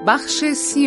بخش 30.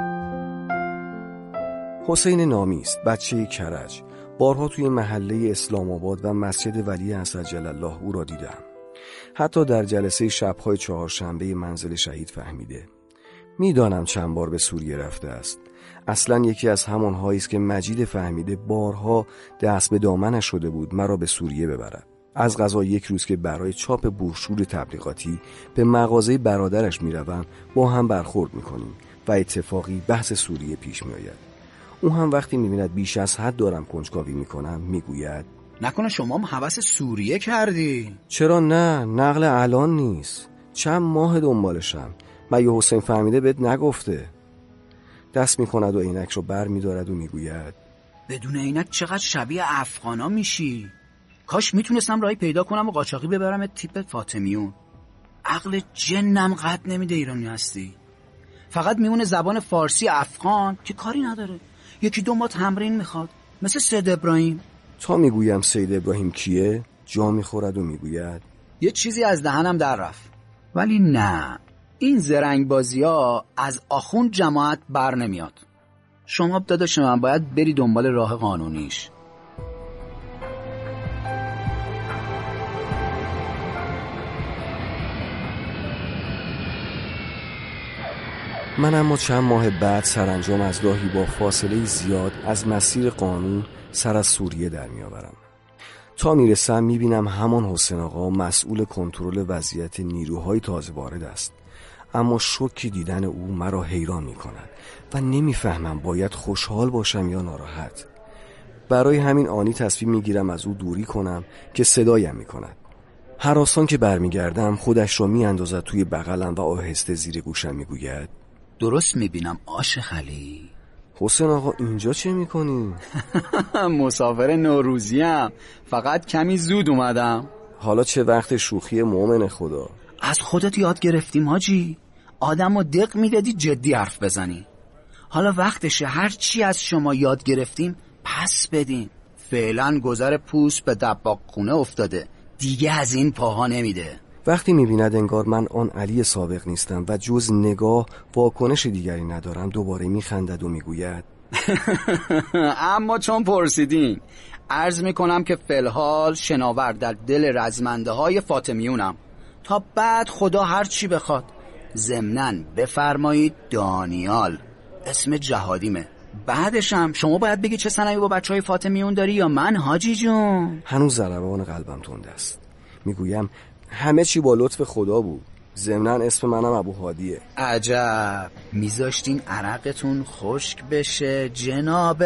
حسین نامی است، بچه کرج. بارها توی محله اسلام آباد و مسجد ولی اسدجل الله او را دیدم. حتی در جلسه شب‌های چهارشنبه منزل شهید فهمیده. میدانم چند بار به سوریه رفته است. اصلا یکی از همانهایی است که مجید فهمیده بارها دست به دامنش شده بود مرا به سوریه ببرد. از قضا یک روز که برای چاپ بروشور تبلیغاتی به مغازه برادرش میروم با هم برخورد میکنیم و اتفاقی بحث سوریه پیش میآید. او هم وقتی میبیند بیش از حد دارم کنجکاوی میکنم میگوید نکنه شما هم هوس سوریه کردی؟ چرا نه، نقل الان نیست، چند ماه دنبالشم. مگه حسین فهمیده بهت نگفته؟ دست میکند و عینک رو بر میدارد و میگوید بدون عینک چقدر شبیه افغانا میشی. کاش میتونستم راهی پیدا کنم و قاچاقی ببرم تیپ فاطمیون. عقل جنم قد نمیده ایرانی هستی. فقط میمونه زبان فارسی افغان که کاری نداره. یکی دو ماه تمرین میخواد، مثل سید ابراهیم. تا میگویم سید ابراهیم کیه؟ جا میخورد و میگوید یه چیزی از دهنم در رفت. ولی نه، این زرنگ بازی ها از آخوند جماعت بر نمیاد. شما داداش من باید بری دنبال راه قانونیش. من اما چند ماه بعد سرانجام از راهی با فاصله زیاد از مسیر قانون سر از سوریه در میآورم. تا میرسم میبینم همان حسین آقا مسئول کنترل وضعیت نیروهای تازه وارد است. اما شوکی دیدن او مرا حیران میکند و نمیفهمم باید خوشحال باشم یا ناراحت. برای همین آنی تصمیم میگیرم از او دوری کنم که صدایم میکند. هراسان که برمیگردم خودش را میاندازد توی بغلم و آهسته زیر گوشم میگوید درست میبینم آش خلی؟ حسین آقا اینجا چه میکنی؟ مسافر نوروزیم، فقط کمی زود اومدم. حالا چه وقت شوخی مومن خدا. از خودت یاد گرفتیم حاجی، آدم رو دق میدادی جدی حرف بزنی. حالا وقتشه هر چی از شما یاد گرفتیم پس بدیم. فعلا گذر پوست به دباغ خونه افتاده، دیگه از این پاها نمیده. وقتی میبیند انگار من آن علی سابق نیستم و جز نگاه واکنش دیگری ندارم دوباره میخندد و میگوید اما چون پرسیدین عرض میکنم که فی‌الحال شناور در دل رزمنده های فاطمیونم، تا بعد خدا هر چی بخواد. ضمناً بفرمایید دانیال اسم جهادیمه. بعدشم شما باید بگی چه صنمی با بچه های فاطمیون داری یا من حاجی جون. هنوز ضربان قلبم تند است. میگویم همه چی با لطف خدا بود. ضمناً اسم منم ابوهادیه. عجب، میذاشتین عرقتون خشک بشه جناب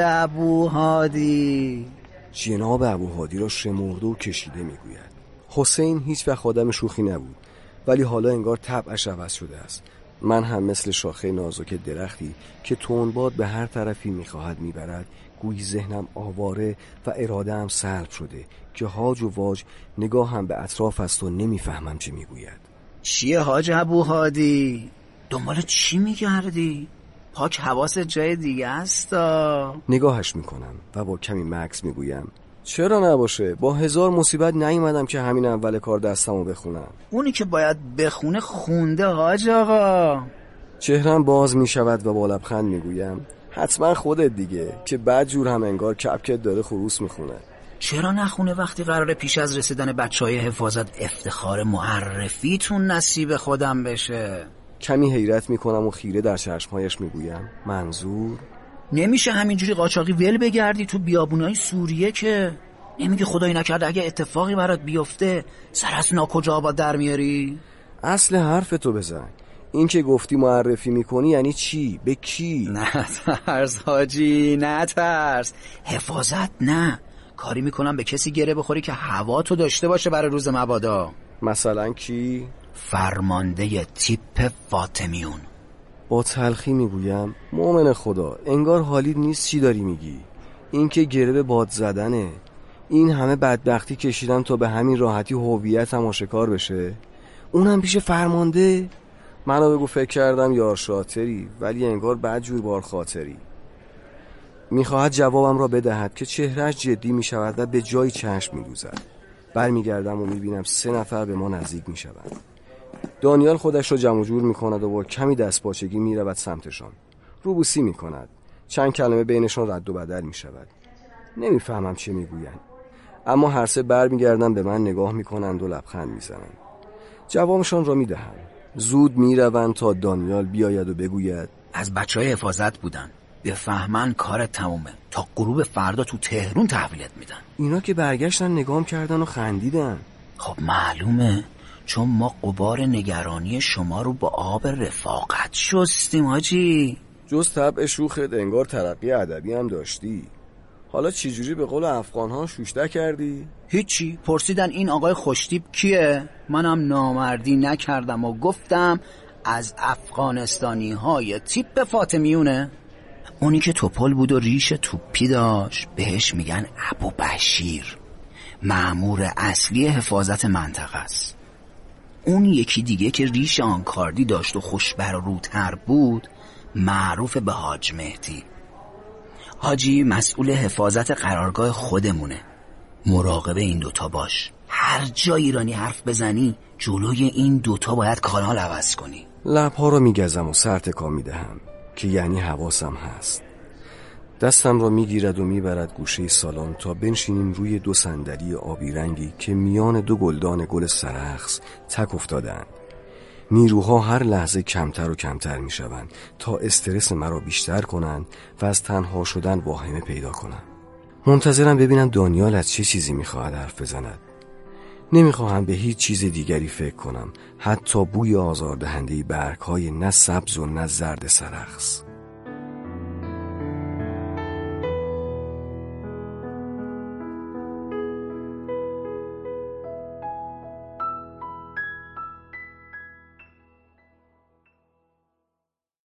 ابوهادی. جناب ابوهادی را شمرده و کشیده میگوید. حسین هیچ وقت آدم شوخی نبود، ولی حالا انگار طبعش عوض شده است. من هم مثل شاخه نازک درختی که تندباد به هر طرفی میخواهد میبرد، گویی ذهنم آواره و اراده‌ام سلب شده که هاج و واج نگاهم به اطراف است و نمیفهمم چه میگوید. چیه حاج ابوهادی؟ دنبال چی میگردی؟ پاک حواست جای دیگه است. نگاهش میکنم و با کمی مکث میگویم چرا نباشه، با 1000 مصیبت نیومدم که همین اول کار دستمو بخونم. اونی که باید بخونه خونده حاج آقا. چهرم باز میشود و با لبخند میگویم حتما خودت دیگه، که بعد جور هم انگار کپکت داره خروس میخونه. چرا نخونه وقتی قراره پیش از رسیدن بچهای حفاظت افتخار معرفیتون نصیب خودم بشه؟ کمی حیرت میکنم و خیره در چشمهایش میگویم منظور؟ نمیشه همینجوری قاچاقی ول بگردی تو بیابونای سوریه که؟ نمیگه خدایی نکرده اگه اتفاقی برات بیفته سر از ناکجا آباد در میاری؟ اصل حرفتو بزن. این که گفتی معرفی میکنی یعنی چی؟ به کی؟ نه ترس حاجی، نه ترس. حفاظت نه، کاری میکنم به کسی گره بخوری که هوا تو داشته باشه برای روز مبادا. مثلا کی؟ فرمانده تیپ فاطمیون. با تلخی میگویم مومن خدا، انگار حالی نیست چی داری میگی. این که گره به باد زدنه. این همه بدبختی کشیدم تا به همین راحتی هویتم آشکار بشه، اونم پیش فرمانده؟ منو بگو فکر کردم یار شاطری، ولی انگار بدجور بار خاطری. میخواهد جوابم را بدهد که چهرهش جدی میشود و به جای چشم میدوزد. برمیگردم و میبینم 3 نفر به ما نزدیک میشوند. دانیال خودش رو جمع جور میکند و با کمی دستپاچگی میرود سمتشان. روبوسی میکند. چند کلمه بینشان رد و بدل میشود. نمیفهمم چه میگویند، اما هر سه برمیگردند به من نگاه میکنند و لبخند میزنند. جوابشان را میدهم. زود میروند تا دانیال بیاید و بگوید از بچهای حفاظت بودن، بفهمن کار تمومه، تا غروب فردا تو تهرون تحویلت میدن. اینا که برگشتن نگام کردن و خندیدن. خب معلومه، چون ما غبار نگرانی شما رو با آب رفاقت شستیم حاجی. جز طبع شوخت انگار ترقی ادبی هم داشتی. حالا چجوری به قول افغان‌ها شوشته کردی؟ هیچی، پرسیدن این آقای خوشتیپ کیه؟ منم نامردی نکردم و گفتم از افغانستانی های تیپ فاطمیونه. اونی که توپل بود و ریش توپی داشت بهش میگن ابو بشیر، مأمور اصلی حفاظت منطقه است. اون یکی دیگه که ریش آنکاردی داشت و خوشبر و روتر بود معروف به حاج مهدی. حاجی مسئول حفاظت قرارگاه خودمونه. مراقب این دوتا باش، هر جا ایرانی حرف بزنی جلوی این دوتا باید کانال عوض کنی. لبها رو میگزم و سر تکان میدهم که یعنی حواسم هست. دستم را میگیرد و میبرد گوشه سالن تا بنشینیم روی دو صندلی آبی رنگی که میان دو گلدان گل سرخس تک افتادند. نیروها هر لحظه کمتر و کمتر میشوند تا استرس مرا بیشتر کنند و از تنها شدن واهمه پیدا کنم. منتظرم ببینم دانیال از چه چیزی میخواهد حرف بزند. نمیخواهم به هیچ چیز دیگری فکر کنم، حتی بوی آزاردهنده برگ‌های نه سبز و نه زرد سرخس.